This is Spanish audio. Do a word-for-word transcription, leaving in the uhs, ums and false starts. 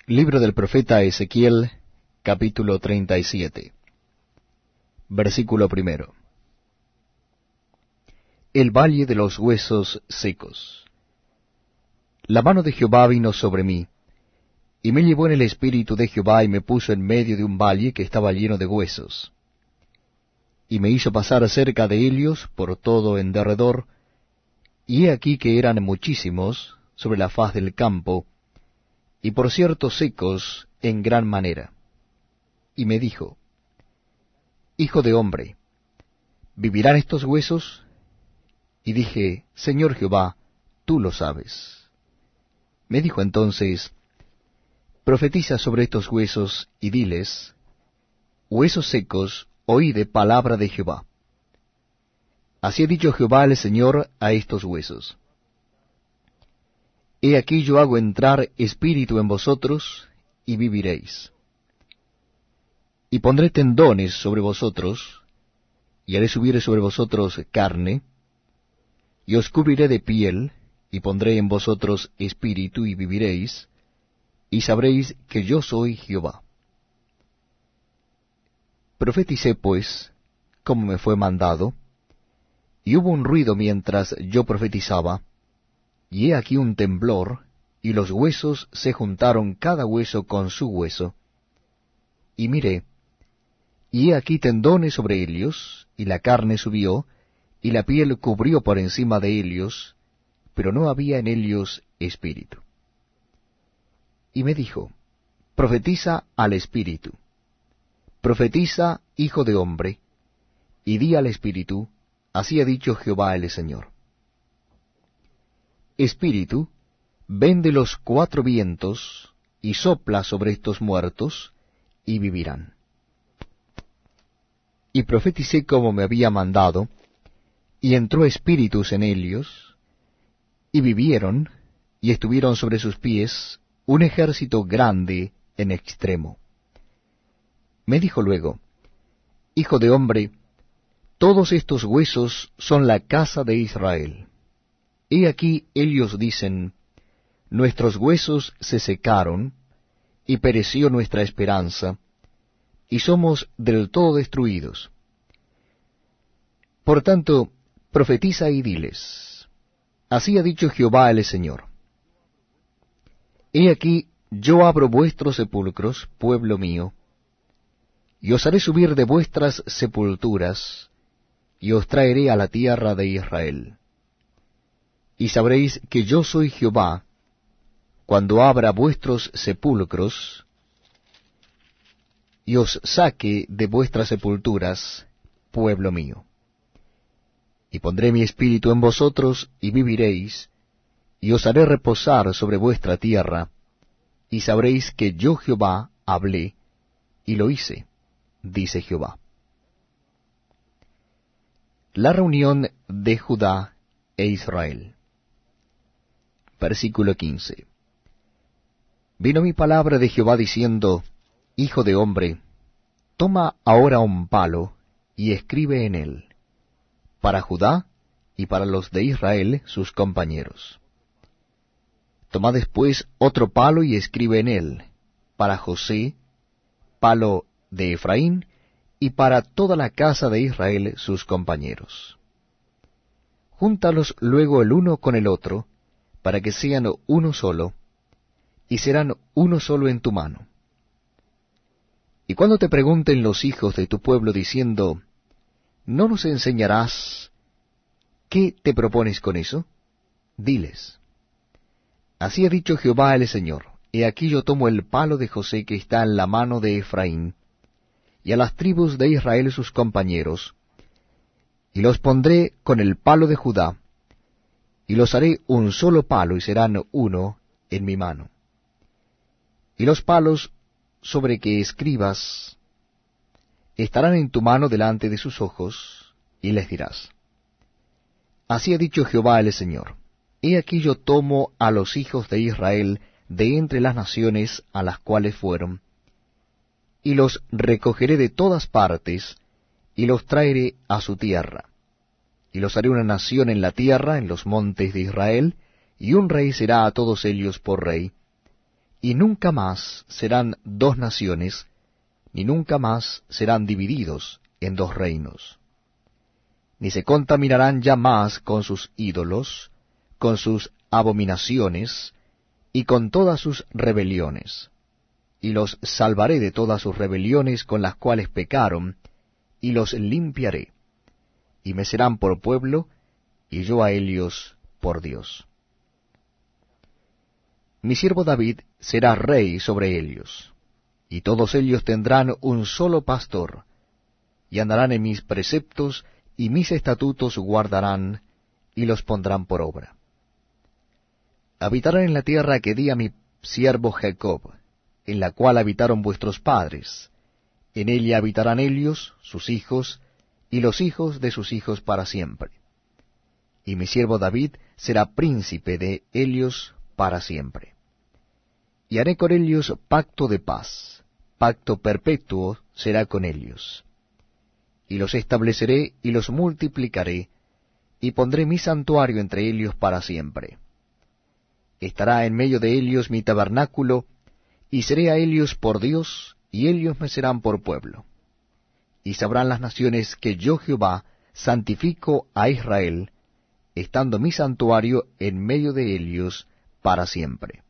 Libro del profeta Ezequiel, capítulo treinta y siete, versículo primero. El valle de los huesos secos. La mano de Jehová vino sobre mí, y me llevó en el espíritu de Jehová, y me puso en medio de un valle que estaba lleno de huesos. Y me hizo pasar cerca de ellos por todo en derredor, y he aquí que eran muchísimos sobre la faz del campo, y por cierto secos en gran manera. Y me dijo, Hijo de hombre, ¿vivirán estos huesos? Y dije, Señor Jehová, tú lo sabes. Me dijo entonces, Profetiza sobre estos huesos, y diles, Huesos secos, oíde palabra de Jehová. Así ha dicho Jehová el Señor a estos huesos. He aquí yo hago entrar espíritu en vosotros, y viviréis. Y pondré tendones sobre vosotros, y haré subir sobre vosotros carne, y os cubriré de piel, y pondré en vosotros espíritu, y viviréis, y sabréis que yo soy Jehová. Profeticé pues, como me fue mandado, y hubo un ruido mientras yo profetizaba, y he aquí un temblor, y los huesos se juntaron cada hueso con su hueso. Y miré, y he aquí tendones sobre ellos, y la carne subió, y la piel cubrió por encima de ellos, pero no había en ellos espíritu. Y me dijo, Profetiza al espíritu. Profetiza, hijo de hombre, y di al espíritu, así ha dicho Jehová el Señor. Espíritu, ven de los cuatro vientos, y sopla sobre estos muertos, y vivirán. Y profeticé como me había mandado, y entró espíritus en ellos, y vivieron, y estuvieron sobre sus pies un ejército grande en extremo. Me dijo luego, Hijo de hombre, todos estos huesos son la casa de Israel. He aquí ellos dicen, Nuestros huesos se secaron, y pereció nuestra esperanza, y somos del todo destruidos. Por tanto, profetiza y diles, Así ha dicho Jehová el Señor. He aquí, yo abro vuestros sepulcros, pueblo mío, y os haré subir de vuestras sepulturas, y os traeré a la tierra de Israel. Y sabréis que yo soy Jehová, cuando abra vuestros sepulcros, y os saque de vuestras sepulturas, pueblo mío. Y pondré mi espíritu en vosotros, y viviréis, y os haré reposar sobre vuestra tierra, y sabréis que yo Jehová hablé, y lo hice, dice Jehová. La reunión de Judá e Israel. Versículo quince. Vino mi palabra de Jehová diciendo, Hijo de hombre, toma ahora un palo, y escribe en él, para Judá y para los de Israel sus compañeros. Toma después otro palo y escribe en él, para José, palo de Efraín, y para toda la casa de Israel sus compañeros. Júntalos luego el uno con el otro, para que sean uno solo, y serán uno solo en tu mano. Y cuando te pregunten los hijos de tu pueblo diciendo, ¿no nos enseñarás qué te propones con eso? Diles, Así ha dicho Jehová el Señor, he aquí yo tomo el palo de José que está en la mano de Efraín, y a las tribus de Israel sus compañeros, y los pondré con el palo de Judá, y los haré un solo palo, y serán uno en mi mano. Y los palos sobre que escribas estarán en tu mano delante de sus ojos, y les dirás, Así ha dicho Jehová el Señor, he aquí yo tomo a los hijos de Israel de entre las naciones a las cuales fueron, y los recogeré de todas partes, y los traeré a su tierra. Y los haré una nación en la tierra, en los montes de Israel, y un rey será a todos ellos por rey, y nunca más serán dos naciones, ni nunca más serán divididos en dos reinos. Ni se contaminarán ya más con sus ídolos, con sus abominaciones, y con todas sus rebeliones. Y los salvaré de todas sus rebeliones con las cuales pecaron, y los limpiaré. Y me serán por pueblo, y yo a ellos por Dios. Mi siervo David será rey sobre ellos, y todos ellos tendrán un solo pastor, y andarán en mis preceptos, y mis estatutos guardarán, y los pondrán por obra. Habitarán en la tierra que di a mi siervo Jacob, en la cual habitaron vuestros padres. En ella habitarán ellos, sus hijos, y los hijos de sus hijos para siempre. Y mi siervo David será príncipe de ellos para siempre. Y haré con ellos pacto de paz, pacto perpetuo será con ellos. Y los estableceré y los multiplicaré, y pondré mi santuario entre ellos para siempre. Estará en medio de ellos mi tabernáculo, y seré a ellos por Dios, y ellos me serán por pueblo. Y sabrán las naciones que yo Jehová santifico a Israel, estando mi santuario en medio de ellos para siempre.